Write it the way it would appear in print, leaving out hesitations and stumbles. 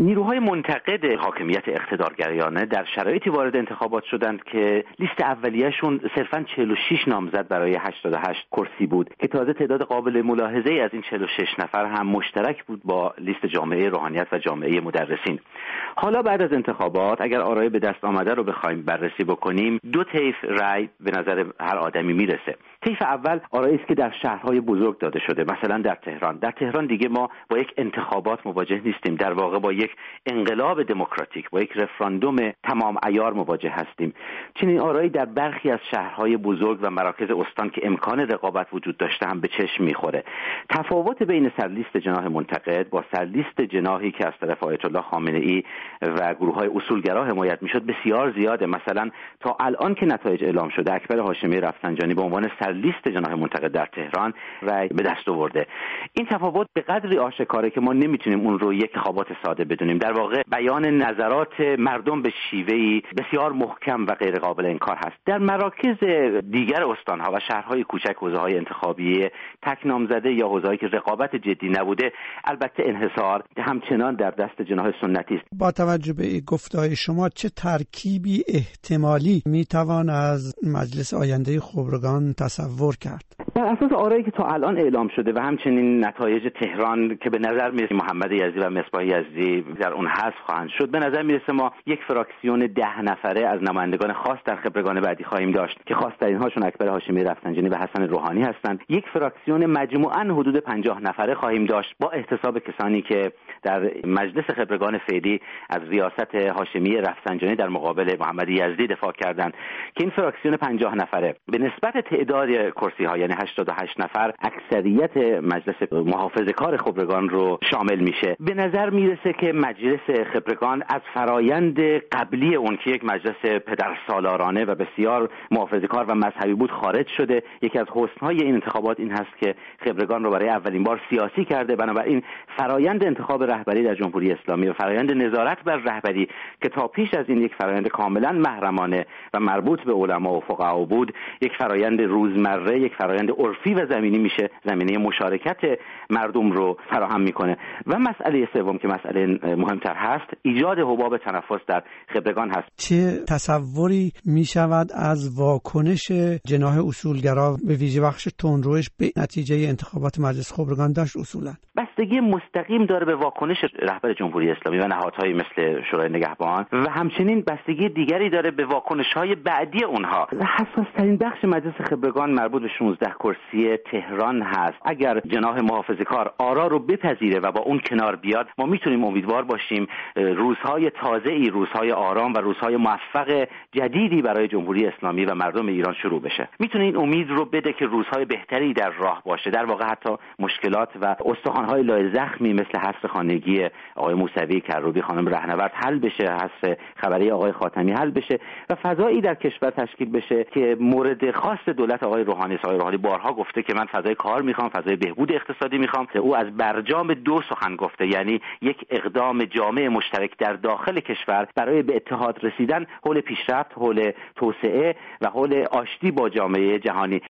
نیروهای منتقد حاکمیت اقتدارگرایانه در شرایطی وارد انتخابات شدند که لیست اولیه‌شون صرفاً 46 نامزد برای 88 کرسی بود که تازه تعداد قابل ملاحظه‌ای از این 46 نفر هم مشترک بود با لیست جامعه روحانیت و جامعه مدرسین. حالا بعد از انتخابات اگر آرای به دست آمده رو بخوایم بررسی بکنیم، دو طیف رأی به نظر هر آدمی میرسه. طیف اول آرایی است که در شهرهای بزرگ داده شده، مثلا در تهران دیگه ما با یک انتخابات مواجه نیستیم، در واقع با یک انقلاب دموکراتیک، با یک رفراندوم تمام عیار مواجه هستیم. چنین آرایی در برخی از شهرهای بزرگ و مراکز استان که امکان رقابت وجود داشته هم به چشم میخوره. تفاوت بین سرلیست جناح منتقد با سرلیست جناحی که از طرف آیت الله خامنه‌ای و گروه‌های اصولگرا حمایت میشد بسیار زیاده. مثلا تا الان که نتایج اعلام شده، اکبر هاشمی رفسنجانی به عنوان سرلیست جناح منتقد در تهران رأی به دست آورده. این تفاوت به قدری آشکاره که ما نمیتونیم اون رو یک انتخابات ساده بدونیم. در واقع بیان نظرات مردم به شیوهی بسیار محکم و غیر قابل انکار هست. در مراکز دیگر استان‌ها و شهرهای کوچک حوزه‌های انتخابی تک نامزده یا حوزه‌ای که رقابت جدی نبوده، البته انحصار همچنان در دست جناح سنتی است. با توجه به گفته‌های شما چه ترکیبی احتمالی میتوان از مجلس آینده خبرگان تصور کرد؟ بر اساس آرایی که تا الان اعلام شده و همچنین نتایج تهران که به نظر میرسه محمد یزدی و مصباح یزدی در اون حذف خواهند شد، به نظر میرسه ما یک فراکسیون 10 نفره از نمایندگان خاص در خبرگان بعدی خواهیم داشت که خاص‌ترین هاشون اکبر هاشمی رفسنجانی و حسن روحانی هستند. یک فراکسیون مجموعاً حدود 50 نفره خواهیم داشت با احتساب کسانی که در مجلس خبرگان فعلی از ریاست هاشمی رفسنجانی در مقابل محمد یزدی دفاع کردند که این فراکسیون 50 نفره به نسبت تعداد کرسی‌ها یعنی 88 نفر اکثریت مجلس محافظه‌کار خبرگان رو شامل میشه. به نظر میرسه که مجلس خبرگان از فرایند قبلی اون که یک مجلس پدرسالارانه و بسیار محافظه‌کار و مذهبی بود خارج شده. یکی از حسن‌های این انتخابات این هست که خبرگان رو برای اولین بار سیاسی کرده. بنابراین فرایند انتخاب رهبری در جمهوری اسلامی و فرایند نظارت بر رهبری که تا پیش از این یک فرایند کاملا محرمانه و مربوط به علما و فقها بود، یک فرایند روزمره، یک فرایند عرفی و زمینی میشه، زمینه مشارکت مردم رو فراهم میکنه. و مسئله سوم که مسئله مهمتر هست، ایجاد حباب تنفس در خبرگان هست. چه تصوری میشود از واکنش جناح اصولگرا به ویژه بخش تندروش به نتیجه انتخابات مجلس خبرگان داشت؟ اصولا بستگی مستقیم داره به واکنش رهبر جمهوری اسلامی و نهادهای مثل شورای نگهبان و همچنین بستگی دیگری داره به واکنش‌های بعدی اونها. حساس‌ترین بخش مجلس خبرگان مربوط به 16 کرسی تهران هست. اگر جناح محافظه‌کار آرا رو بپذیره و با اون کنار بیاد، ما میتونیم امیدوار باشیم روزهای تازه‌ای، روزهای آرام و روزهای موفق جدیدی برای جمهوری اسلامی و مردم ایران شروع بشه. میتونه این امید رو بده که روزهای بهتری در راه باشه. در واقع حتی مشکلات و استخوان‌های لای زخمی مثل حذف خانگی آقای موسوی کروبی خانم رهنورد حل بشه، حذف خبری آقای خاتمی حل بشه و فضایی در کشور تشکیل بشه که مورد خاص دولت آقای روحانی است. آقای روحانی بارها گفته که من فضای کار میخوام، فضای بهبود اقتصادی میخوام، که او از برجام 2 سخن گفته، یعنی یک اقدام جامع مشترک در داخل کشور برای به اتحاد رسیدن حول پیشرفت، حول توسعه و حول آشتی با جامعه جهانی.